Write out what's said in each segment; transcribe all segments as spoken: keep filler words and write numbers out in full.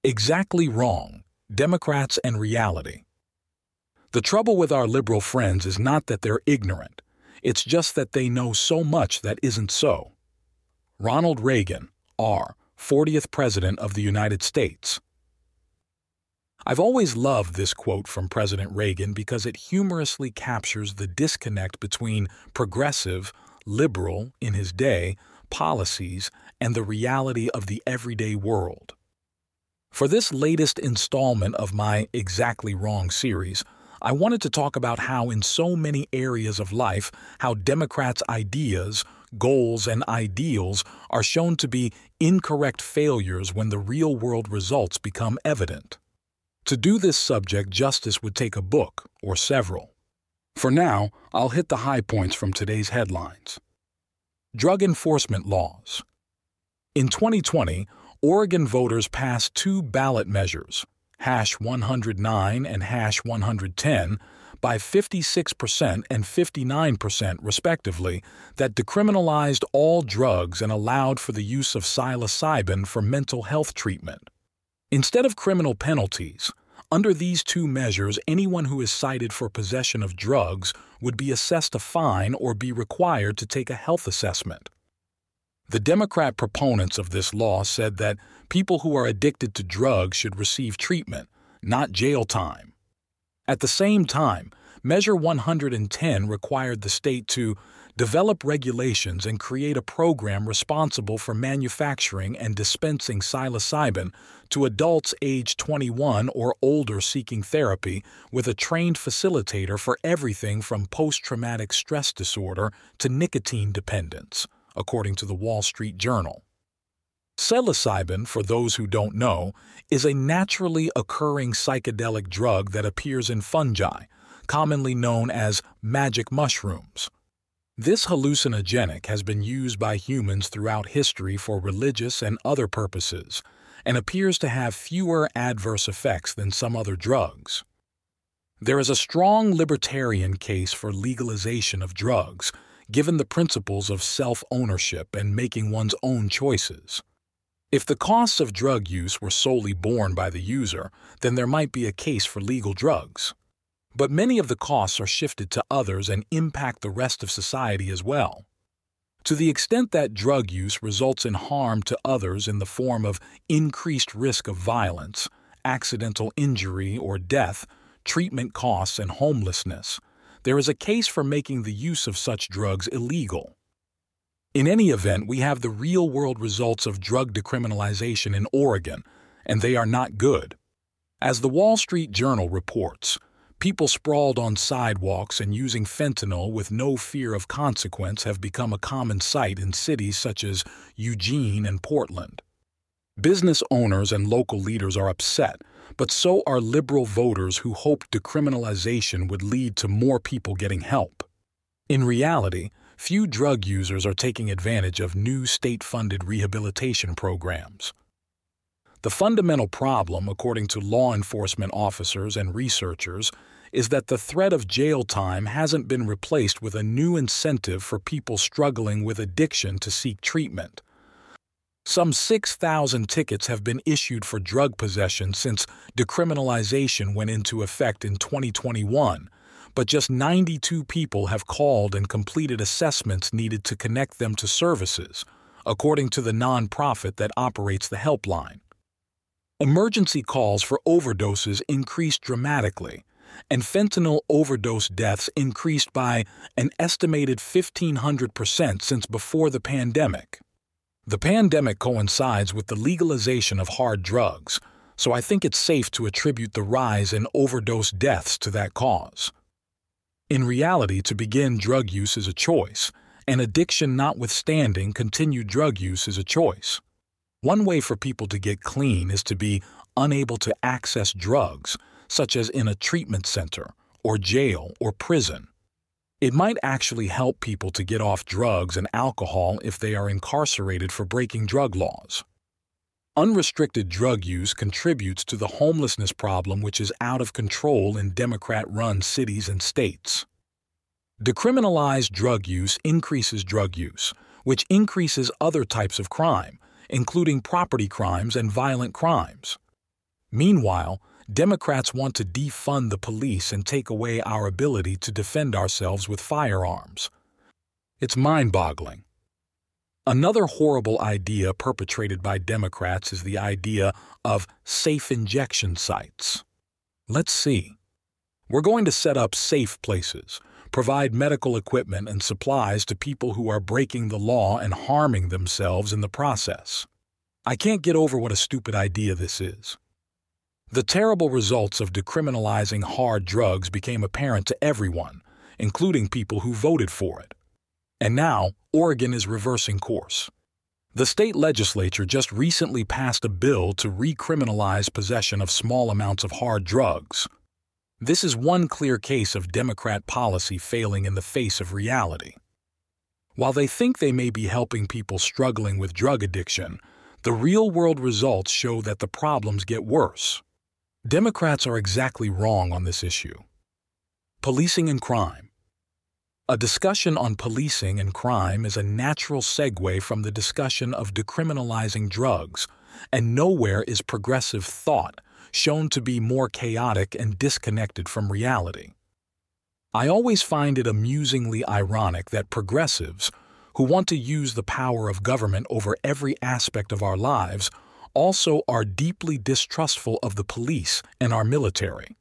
Exactly wrong. Democrats and reality. The trouble with our liberal friends is not that they're ignorant. It's just that they know so much that isn't so. Ronald Reagan, R., fortieth President of the United States. I've always loved this quote from President Reagan because it humorously captures the disconnect between progressive, liberal, in his day, policies and the reality of the everyday world. For this latest installment of my Exactly Wrong series, I wanted to talk about how in so many areas of life, how Democrats' ideas, goals, and ideals are shown to be incorrect failures when the real-world results become evident. To do this subject justice would take a book, or several. For now, I'll hit the high points from today's headlines. Drug enforcement laws. In twenty twenty, Oregon voters passed two ballot measures, hash one hundred nine and hash one hundred ten, by fifty-six percent and fifty-nine percent respectively, that decriminalized all drugs and allowed for the use of psilocybin for mental health treatment. Instead of criminal penalties, under these two measures, anyone who is cited for possession of drugs would be assessed a fine or be required to take a health assessment. The Democrat proponents of this law said that people who are addicted to drugs should receive treatment, not jail time. At the same time, Measure one hundred ten required the state to develop regulations and create a program responsible for manufacturing and dispensing psilocybin to adults aged twenty-one or older seeking therapy with a trained facilitator for everything from post-traumatic stress disorder to nicotine dependence, according to the Wall Street Journal. Psilocybin, for those who don't know, is a naturally occurring psychedelic drug that appears in fungi, commonly known as magic mushrooms. This hallucinogenic has been used by humans throughout history for religious and other purposes, and appears to have fewer adverse effects than some other drugs. There is a strong libertarian case for legalization of drugs, given the principles of self-ownership and making one's own choices. If the costs of drug use were solely borne by the user, then there might be a case for legal drugs. But many of the costs are shifted to others and impact the rest of society as well. To the extent that drug use results in harm to others in the form of increased risk of violence, accidental injury or death, treatment costs, and homelessness, there is a case for making the use of such drugs illegal. In any event, we have the real-world results of drug decriminalization in Oregon, and they are not good. As the Wall Street Journal reports, people sprawled on sidewalks and using fentanyl with no fear of consequence have become a common sight in cities such as Eugene and Portland. Business owners and local leaders are upset, but so are liberal voters who hope decriminalization would lead to more people getting help. In reality, few drug users are taking advantage of new state-funded rehabilitation programs. The fundamental problem, according to law enforcement officers and researchers, is that the threat of jail time hasn't been replaced with a new incentive for people struggling with addiction to seek treatment. Some six thousand tickets have been issued for drug possession since decriminalization went into effect in twenty twenty-one, but just ninety-two people have called and completed assessments needed to connect them to services, according to the nonprofit that operates the helpline. Emergency calls for overdoses increased dramatically, and fentanyl overdose deaths increased by an estimated fifteen hundred percent since before the pandemic. The pandemic coincides with the legalization of hard drugs, so I think it's safe to attribute the rise in overdose deaths to that cause. In reality, to begin drug use is a choice, and addiction notwithstanding, continued drug use is a choice. One way for people to get clean is to be unable to access drugs, such as in a treatment center, or jail, or prison. It might actually help people to get off drugs and alcohol if they are incarcerated for breaking drug laws. Unrestricted drug use contributes to the homelessness problem, which is out of control in Democrat-run cities and states. Decriminalized drug use increases drug use, which increases other types of crime, including property crimes and violent crimes. Meanwhile, Democrats want to defund the police and take away our ability to defend ourselves with firearms. It's mind-boggling. Another horrible idea perpetrated by Democrats is the idea of safe injection sites. Let's see. We're going to set up safe places, provide medical equipment and supplies to people who are breaking the law and harming themselves in the process. I can't get over what a stupid idea this is. The terrible results of decriminalizing hard drugs became apparent to everyone, including people who voted for it. And now, Oregon is reversing course. The state legislature just recently passed a bill to recriminalize possession of small amounts of hard drugs. This is one clear case of Democrat policy failing in the face of reality. While they think they may be helping people struggling with drug addiction, the real-world results show that the problems get worse. Democrats are exactly wrong on this issue. Policing and crime. A discussion on policing and crime is a natural segue from the discussion of decriminalizing drugs, and nowhere is progressive thought shown to be more chaotic and disconnected from reality. I always find it amusingly ironic that progressives, who want to use the power of government over every aspect of our lives, also are deeply distrustful of the police and our military.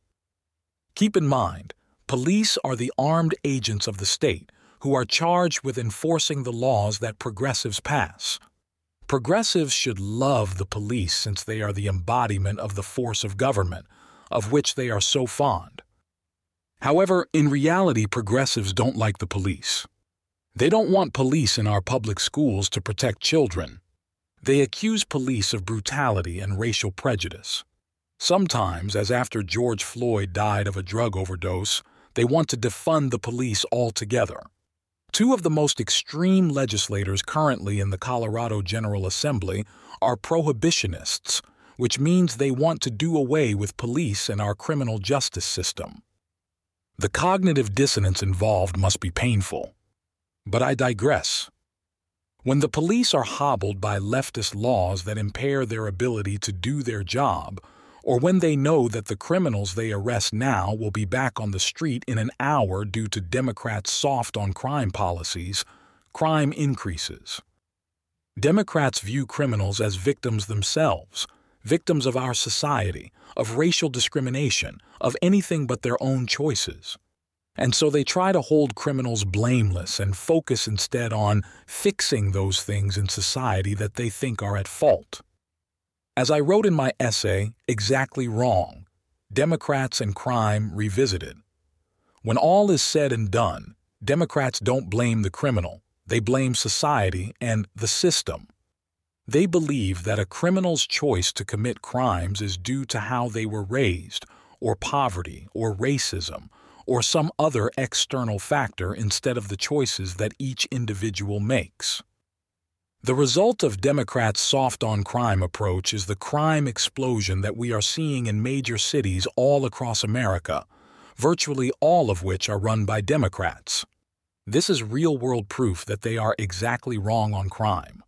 Keep in mind, police are the armed agents of the state who are charged with enforcing the laws that progressives pass. Progressives should love the police since they are the embodiment of the force of government, of which they are so fond. However, in reality, progressives don't like the police. They don't want police in our public schools to protect children. They accuse police of brutality and racial prejudice. Sometimes, as after George Floyd died of a drug overdose, they want to defund the police altogether. Two of the most extreme legislators currently in the Colorado General Assembly are prohibitionists, which means they want to do away with police and our criminal justice system. The cognitive dissonance involved must be painful. But I digress. When the police are hobbled by leftist laws that impair their ability to do their job, or when they know that the criminals they arrest now will be back on the street in an hour due to Democrats' soft-on-crime policies, crime increases. Democrats view criminals as victims themselves, victims of our society, of racial discrimination, of anything but their own choices. And so they try to hold criminals blameless and focus instead on fixing those things in society that they think are at fault. As I wrote in my essay, Exactly Wrong, Democrats and Crime Revisited. When all is said and done, Democrats don't blame the criminal, they blame society and the system. They believe that a criminal's choice to commit crimes is due to how they were raised, or poverty, or racism, or some other external factor instead of the choices that each individual makes. The result of Democrats' soft-on-crime approach is the crime explosion that we are seeing in major cities all across America, virtually all of which are run by Democrats. This is real-world proof that they are exactly wrong on crime.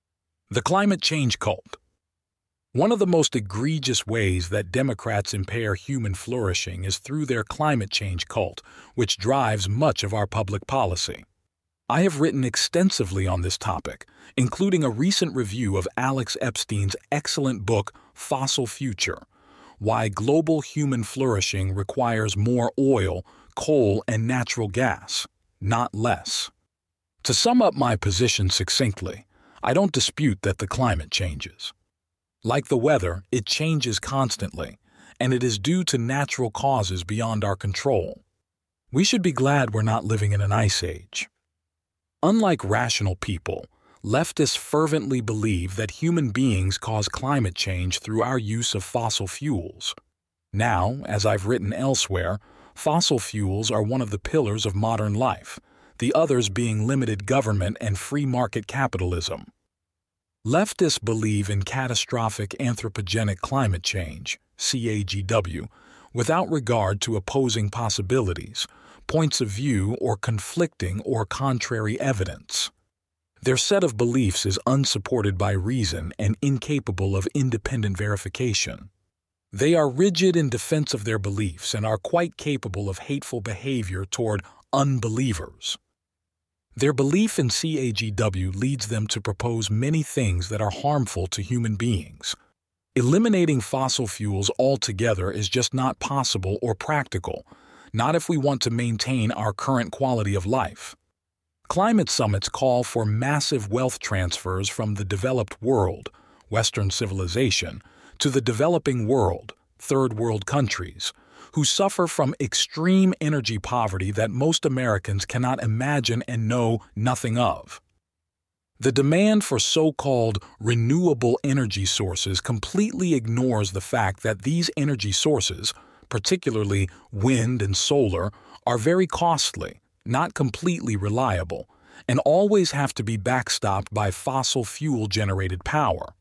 The climate change cult. One of the most egregious ways that Democrats impair human flourishing is through their climate change cult, which drives much of our public policy. I have written extensively on this topic, including a recent review of Alex Epstein's excellent book, Fossil Future: Why Global Human Flourishing Requires More Oil, Coal, and Natural Gas, Not Less. To sum up my position succinctly, I don't dispute that the climate changes. Like the weather, it changes constantly, and it is due to natural causes beyond our control. We should be glad we're not living in an ice age. Unlike rational people, leftists fervently believe that human beings cause climate change through our use of fossil fuels. Now, as I've written elsewhere, fossil fuels are one of the pillars of modern life, the others being limited government and free market capitalism. Leftists believe in catastrophic anthropogenic climate change, C A G W, without regard to opposing possibilities, points of view, or conflicting or contrary evidence. Their set of beliefs is unsupported by reason and incapable of independent verification. They are rigid in defense of their beliefs and are quite capable of hateful behavior toward unbelievers. Their belief in C A G W leads them to propose many things that are harmful to human beings. Eliminating fossil fuels altogether is just not possible or practical, not if we want to maintain our current quality of life. Climate summits call for massive wealth transfers from the developed world, Western civilization, to the developing world, third world countries, who suffer from extreme energy poverty that most Americans cannot imagine and know nothing of. The demand for so-called renewable energy sources completely ignores the fact that these energy sources, particularly wind and solar, are very costly, not completely reliable, and always have to be backstopped by fossil fuel-generated power.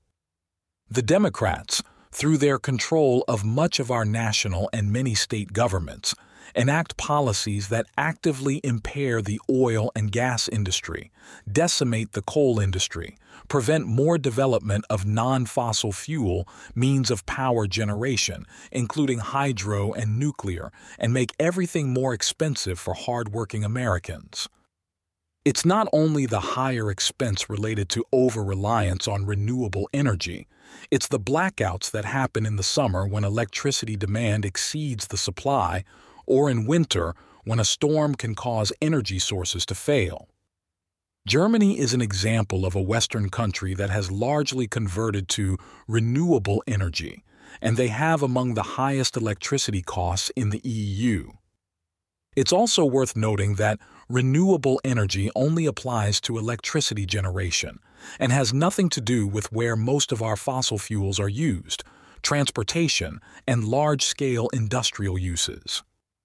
The Democrats, through their control of much of our national and many state governments, enact policies that actively impair the oil and gas industry, decimate the coal industry, prevent more development of non-fossil fuel means of power generation, including hydro and nuclear, and make everything more expensive for hard-working Americans. It's not only the higher expense related to over-reliance on renewable energy, it's the blackouts that happen in the summer when electricity demand exceeds the supply, or in winter when a storm can cause energy sources to fail. Germany is an example of a Western country that has largely converted to renewable energy, and they have among the highest electricity costs in the E U. It's also worth noting that renewable energy only applies to electricity generation and has nothing to do with where most of our fossil fuels are used, transportation, and large-scale industrial uses.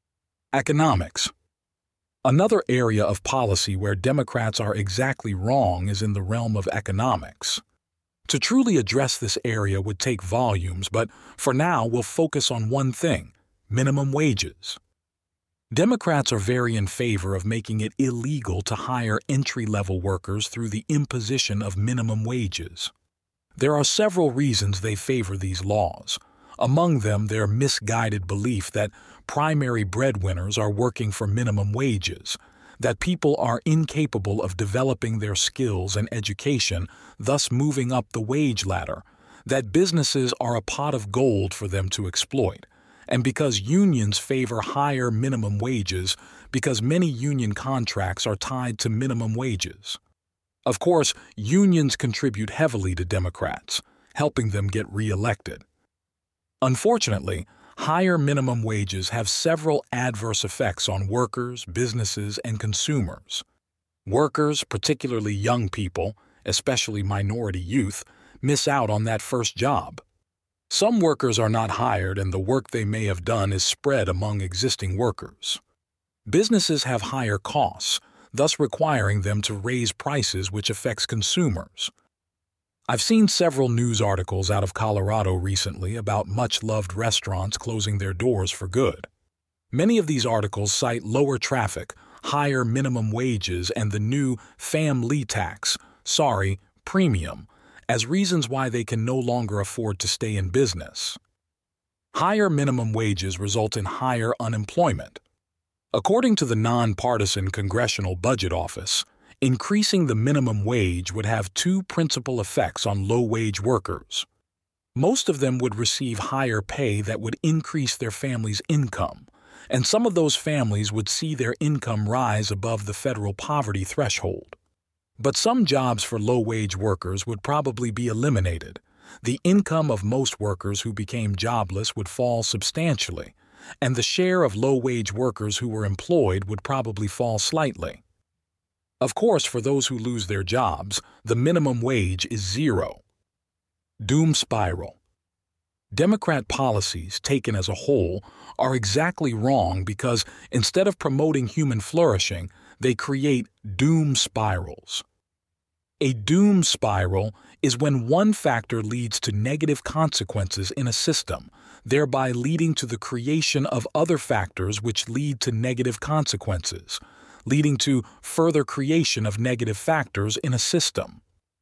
Economics. Another area of policy where Democrats are exactly wrong is in the realm of economics. To truly address this area would take volumes, but for now we'll focus on one thing: minimum wages. Democrats are very in favor of making it illegal to hire entry-level workers through the imposition of minimum wages. There are several reasons they favor these laws, among them their misguided belief that primary breadwinners are working for minimum wages, that people are incapable of developing their skills and education, thus moving up the wage ladder, that businesses are a pot of gold for them to exploit, and because unions favor higher minimum wages because many union contracts are tied to minimum wages. Of course, unions contribute heavily to Democrats, helping them get re-elected. Unfortunately, higher minimum wages have several adverse effects on workers, businesses, and consumers. Workers, particularly young people, especially minority youth, miss out on that first job. Some workers are not hired and the work they may have done is spread among existing workers. Businesses have higher costs, thus requiring them to raise prices, which affects consumers. I've seen several news articles out of Colorado recently about much-loved restaurants closing their doors for good. Many of these articles cite lower traffic, higher minimum wages, and the new family tax, sorry, premium, as reasons why they can no longer afford to stay in business. Higher minimum wages result in higher unemployment. According to the nonpartisan Congressional Budget Office, increasing the minimum wage would have two principal effects on low-wage workers. Most of them would receive higher pay that would increase their family's income, and some of those families would see their income rise above the federal poverty threshold. But some jobs for low-wage workers would probably be eliminated. The income of most workers who became jobless would fall substantially, and the share of low-wage workers who were employed would probably fall slightly. Of course, for those who lose their jobs, the minimum wage is zero. Doom spiral. Democrat policies, taken as a whole, are exactly wrong because instead of promoting human flourishing, they create doom spirals. A doom spiral is when one factor leads to negative consequences in a system, thereby leading to the creation of other factors which lead to negative consequences, leading to further creation of negative factors in a system.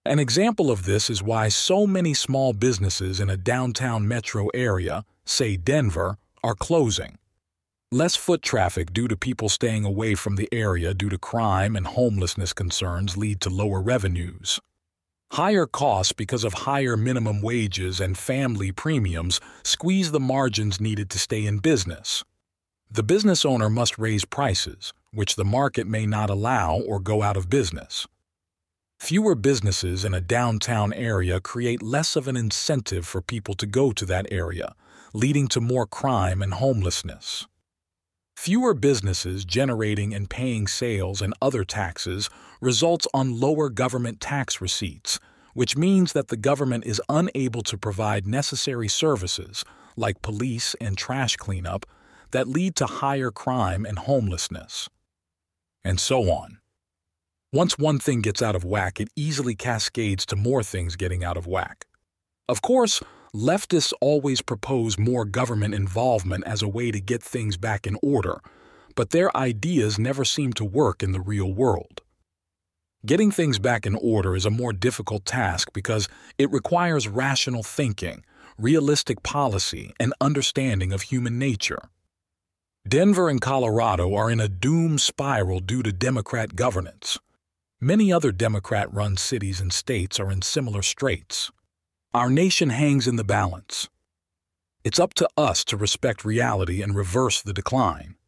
An example of this is why so many small businesses in a downtown metro area, say Denver, are closing. Less foot traffic due to people staying away from the area due to crime and homelessness concerns lead to lower revenues. Higher costs because of higher minimum wages and family premiums squeeze the margins needed to stay in business. The business owner must raise prices, which the market may not allow, or go out of business. Fewer businesses in a downtown area create less of an incentive for people to go to that area, leading to more crime and homelessness. Fewer businesses generating and paying sales and other taxes results on lower government tax receipts, which means that the government is unable to provide necessary services, like police and trash cleanup, that lead to higher crime and homelessness. And so on. Once one thing gets out of whack, it easily cascades to more things getting out of whack. Of course, leftists always propose more government involvement as a way to get things back in order, but their ideas never seem to work in the real world. Getting things back in order is a more difficult task because it requires rational thinking, realistic policy, and understanding of human nature. Denver and Colorado are in a doom spiral due to Democrat governance. Many other Democrat-run cities and states are in similar straits. Our nation hangs in the balance. It's up to us to respect reality and reverse the decline.